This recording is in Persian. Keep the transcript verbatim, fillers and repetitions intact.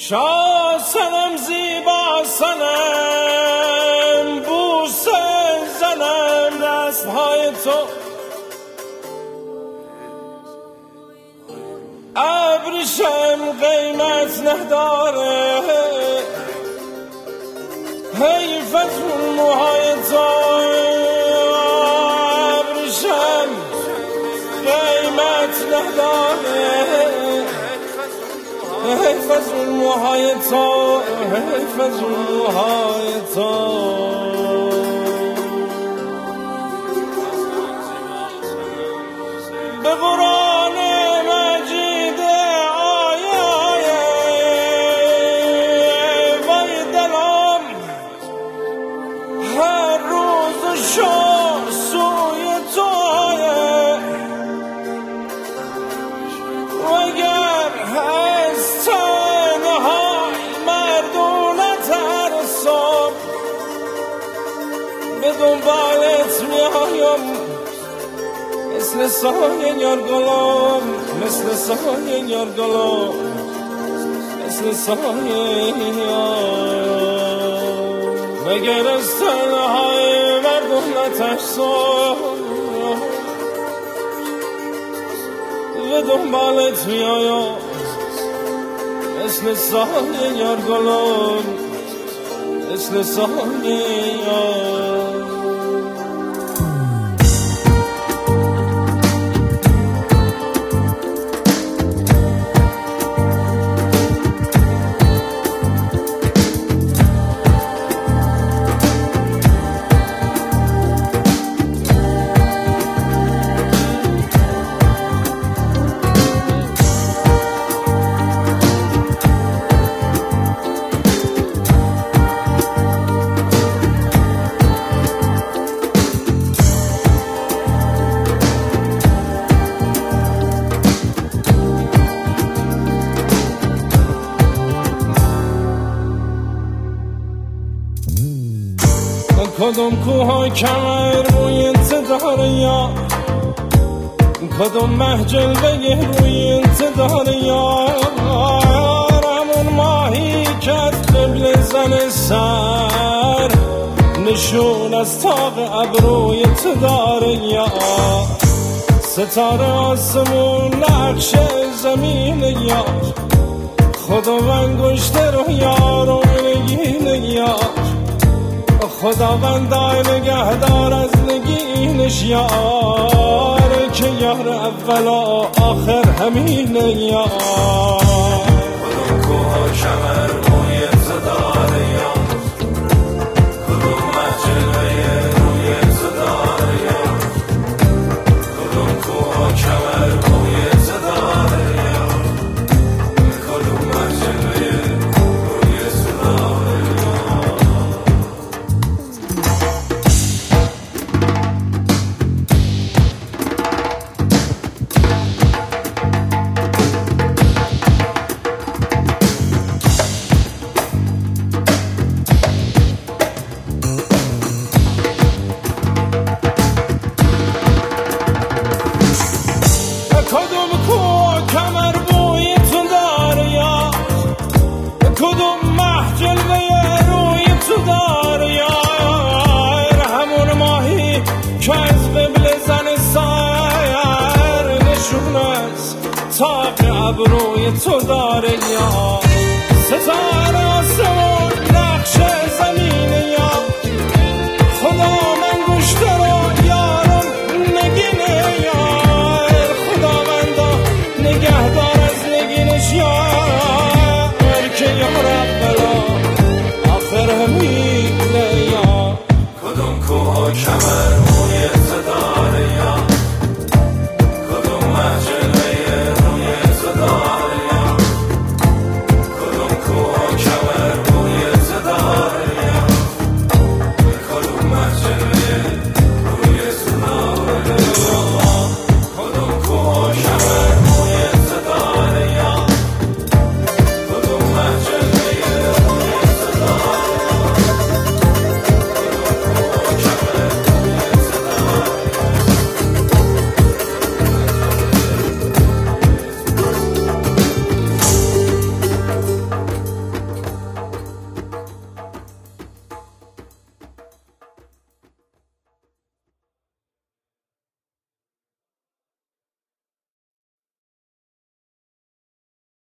شاه سنم زیبا سنم بوسه زنم دستهای تو ابریشم قیمت نداره حیف از اون موهای تو ابریشم قیمت نداره حیف از اون موهای تو حیف از اون موهای تو به قرآن مجید آیه وای دلم هر روز شو سوی تو وگر از تنهای مردونت ترسم به دنبالت میایم مثل سایه یار گلم مثل سایه یار گلم مثل سایه مگر از تنهای مردم نترسم به دنبالت میایم مثل سایه یار گلم مثل سایه یار کدوم کوه کمر روی انتظار یار کدوم محجل بگه روی انتظار یار همون ماهی که از قبل زن سر نشون از تاق ابروی تو داره یار ستاره آسمون نقش زمین یار خداوند گشته رو یار و نگین یار خداوند نگهدار از نگینش یار که یار اول و آخر همینه یار کدوم کوه کمر روی انتظار یار کدوم محجله روی انتظار یار کدوم کوه کمر روی انتظار یار کدوم محجله روی انتظار کدوم کوه کمر بوی تو داره یار کدوم محجل روی تو داره یار همون ماهی که از قبل زن سر نشون از تاق ابروی تو داره یار ستاره آسمون نقشه